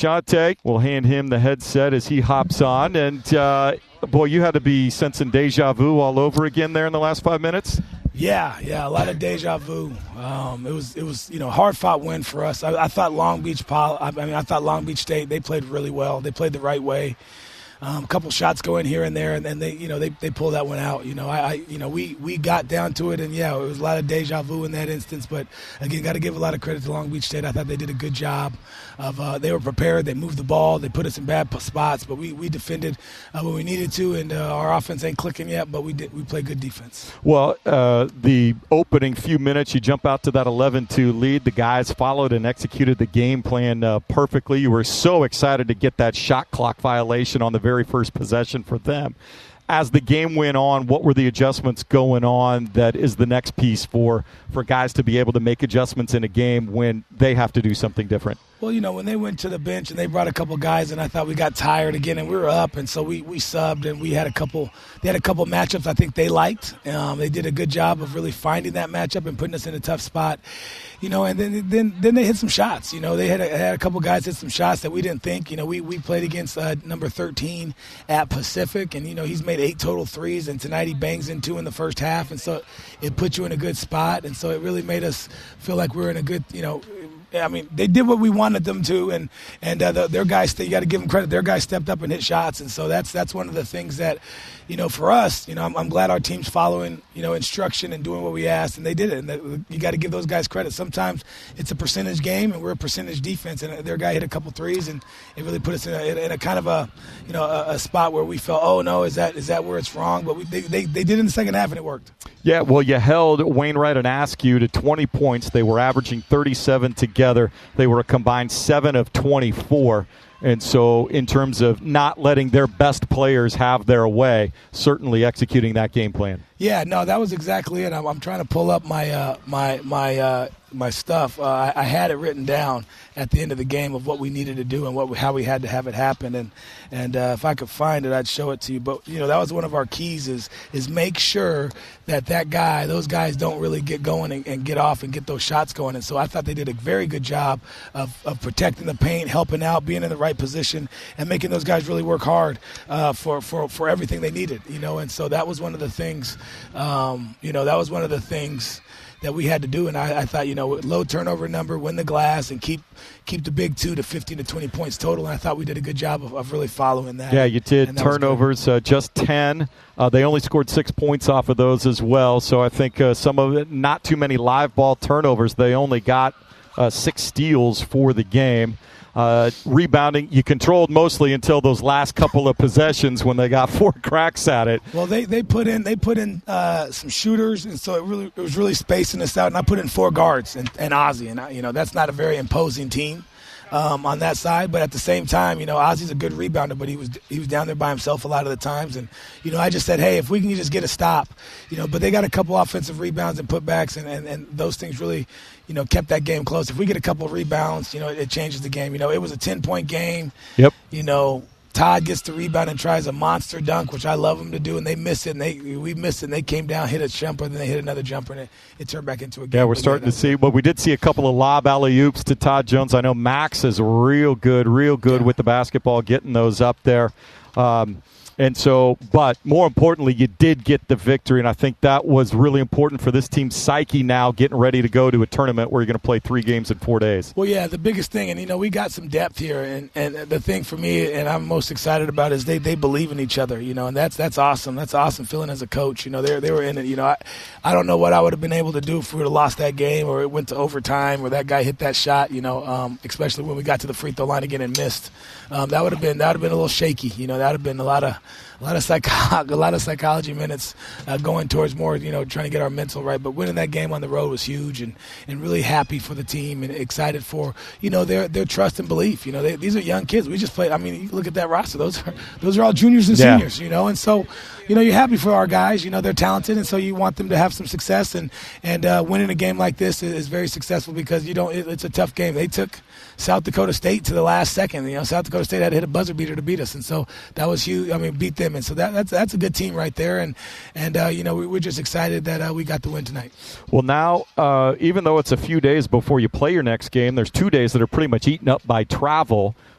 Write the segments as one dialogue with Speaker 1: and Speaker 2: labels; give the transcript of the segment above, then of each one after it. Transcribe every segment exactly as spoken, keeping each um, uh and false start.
Speaker 1: Shante. We'll hand him the headset as he hops on. And, uh, boy, you had to be sensing deja vu all over again there in the last five minutes?
Speaker 2: Yeah, yeah, a lot of deja vu. Um, it was, it was, you know, hard fought win for us. I, I thought Long Beach, I mean, I thought Long Beach State, they played really well. They played the right way. Um, a couple shots go in here and there, and then they, you know, they they pull that one out. You know, I, I, you know, we we got down to it, and yeah, it was a lot of deja vu in that instance. But again, got to give a lot of credit to Long Beach State. I thought they did a good job. Of uh, they were prepared. They moved the ball. They put us in bad spots, but we we defended uh, when we needed to, and uh, our offense ain't clicking yet. But we did we played good defense.
Speaker 1: Well, uh, the opening few minutes, you jump out to that eleven two lead. The guys followed and executed the game plan uh, perfectly. You were so excited to get that shot clock violation on the very first possession for them. As the game went on, what were the adjustments going on that is the next piece for, for guys to be able to make adjustments in a game when they have to do something different?
Speaker 2: Well, you know, when they went to the bench and they brought a couple guys, and I thought we got tired again, and we were up, and so we, we subbed, and we had a couple. They had a couple matchups I think they liked. Um, they did a good job of really finding that matchup and putting us in a tough spot, you know. And then then then they hit some shots. You know, they had a, had a couple guys hit some shots that we didn't think. You know, we we played against uh, number thirteen at Pacific, and you know he's made eight total threes, and tonight he bangs in two in the first half, and so it put you in a good spot, and so it really made us feel like we we're in a good, you know. I mean, they did what we wanted them to, and and uh, the, their guys, you got to give them credit. Their guys stepped up and hit shots, and so that's that's one of the things that, you know, for us, you know, I'm, I'm glad our team's following, you know, instruction and doing what we asked, and they did it. And the, you got to give those guys credit. Sometimes it's a percentage game, and we're a percentage defense, and their guy hit a couple threes, and it really put us in a, in a kind of a, you know, a, a spot where we felt, oh no, is that is that where it's wrong? But we, they, they they did it in the second half, and it worked.
Speaker 1: Yeah, well, you held Wainwright and Askew to twenty points. They were averaging thirty-seven together. They were a combined seven of twenty-four. And so in terms of not letting their best players have their way, certainly executing that game plan.
Speaker 2: Yeah, no, that was exactly it. I'm, I'm trying to pull up my uh, my my uh, my stuff. Uh, I, I had it written down at the end of the game of what we needed to do and what we, how we had to have it happen. And and uh, if I could find it, I'd show it to you. But you know, that was one of our keys is is make sure that that guy, those guys, don't really get going and, and get off and get those shots going. And so I thought they did a very good job of, of protecting the paint, helping out, being in the right position, and making those guys really work hard uh, for for for everything they needed. You know, and so that was one of the things. Um, you know, that was one of the things that we had to do, and I, I thought, you know, low turnover number, win the glass, and keep keep the big two to fifteen to twenty points total, and I thought we did a good job of, of really following that.
Speaker 1: Yeah, you did. Turnovers, uh, just ten. Uh, they only scored six points off of those as well, so I think uh, some of it, not too many live ball turnovers. They only got uh, six steals for the game. Uh, rebounding, you controlled mostly until those last couple of possessions when they got four cracks at it.
Speaker 2: Well, they, they put in they put in uh, some shooters, and so it really it was really spacing us out. And I put in four guards and, and Ozzie, and I, you know that's not a very imposing team um, on that side. But at the same time, you know Ozzie's a good rebounder, but he was he was down there by himself a lot of the times. And you know I just said, hey, if we can just get a stop, you know. But they got a couple offensive rebounds and putbacks, and, and, and those things really. You know, kept that game close. If we get a couple of rebounds, you know, it changes the game. You know, it was a ten-point game.
Speaker 1: Yep.
Speaker 2: You know, Todd gets the rebound and tries a monster dunk, which I love him to do, and they miss it. And they we missed it. And they came down, hit a jumper, and then they hit another jumper, and it, it turned back into a game.
Speaker 1: Yeah, we're starting to see. Well, we did see a couple of lob alley-oops to Todd Jones. I know Max is real good, real good yeah. with the basketball, getting those up there. Um, And so, but more importantly, you did get the victory, and I think that was really important for this team's psyche now, getting ready to go to a tournament where you're going to play three games in four days.
Speaker 2: Well, yeah, the biggest thing, and, you know, we got some depth here, and, and the thing for me, and I'm most excited about, is they, they believe in each other, you know, and that's that's awesome. That's awesome feeling as a coach. You know, they they were in it. You know, I, I don't know what I would have been able to do if we would have lost that game or it went to overtime or that guy hit that shot, you know, um, especially when we got to the free throw line again and missed. Um, that would have been that would have been a little shaky. You know, that would have been a lot of a lot of psych- a lot of psychology minutes uh, going towards more, you know, trying to get our mental right. But winning that game on the road was huge, and, and really happy for the team and excited for, you know, their their trust and belief. You know, they, these are young kids. We just played. I mean, you look at that roster; those are those are all juniors and
Speaker 1: yeah.
Speaker 2: seniors. You know, and so, you know, you're happy for our guys. You know, they're talented, and so you want them to have some success. And and uh, winning a game like this is, is very successful because you don't. It, it's a tough game. They took South Dakota State to the last second. You know, South Dakota State had to hit a buzzer beater to beat us, and so that was huge. I mean, beat them, and so that that's that's a good team right there. And and uh, you know, we, we're just excited that uh, we got the win tonight.
Speaker 1: Well, now uh, even though it's a few days before you play your next game, there's two days that are pretty much eaten up by travel.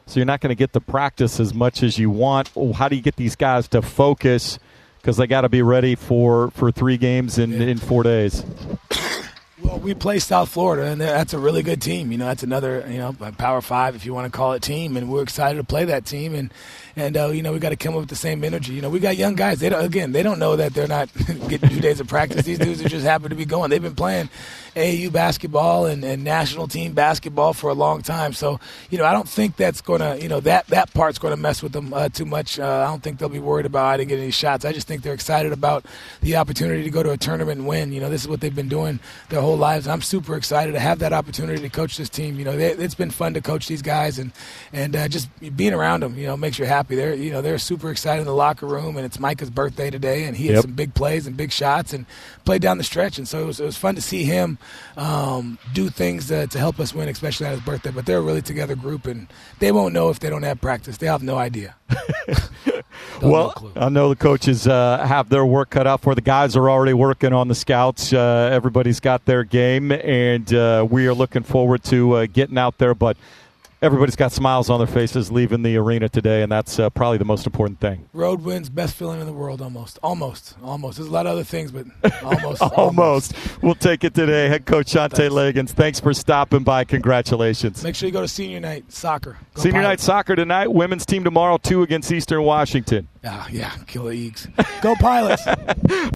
Speaker 1: so you're not going to get to practice as much as you want. How do you get these guys to focus, because they got to be ready for, for three games in, in four days?
Speaker 2: Well, we play South Florida, and that's a really good team. You know, that's another, you know, Power Five, if you want to call it, team, and we're excited to play that team. And, and uh, you know, we got to come up with the same energy. You know, we got young guys. They don't, again, they don't know that they're not getting two days of practice. These dudes are just happy to be going. They've been playing A A U basketball and, and national team basketball for a long time. So, you know, I don't think that's going to, you know, that, that part's going to mess with them uh, too much. Uh, I don't think they'll be worried about I didn't get any shots. I just think they're excited about the opportunity to go to a tournament and win. You know, this is what they've been doing their whole lives. And I'm super excited to have that opportunity to coach this team. You know, they, it's been fun to coach these guys, and and uh, just being around them, you know, makes you happy. They're, you know, they're super excited in the locker room, and it's Micah's birthday today, and he had
Speaker 1: yep.
Speaker 2: some big plays and big shots and played down the stretch. And so it was, it was fun to see him um, do things to, to help us win, especially on his birthday. But they're a really together group, and they won't know if they don't have practice. They have no idea.
Speaker 1: Well, no I know the coaches uh, have their work cut out for. The guys are already working on the scouts. Uh, everybody's got their game, and uh, we are looking forward to uh, getting out there. But everybody's got smiles on their faces leaving the arena today, and that's uh, probably the most important thing.
Speaker 2: Road wins, best feeling in the world, almost. Almost. Almost. There's a lot of other things, but almost.
Speaker 1: almost.
Speaker 2: almost.
Speaker 1: We'll take it today. Head coach Shante Legans, thanks for stopping by. Congratulations.
Speaker 2: Make sure you go to senior night soccer. Go
Speaker 1: senior
Speaker 2: Pilots.
Speaker 1: night soccer tonight. Women's team tomorrow, two against Eastern Washington.
Speaker 2: Ah, yeah, kill the Eagles. Go Pilots.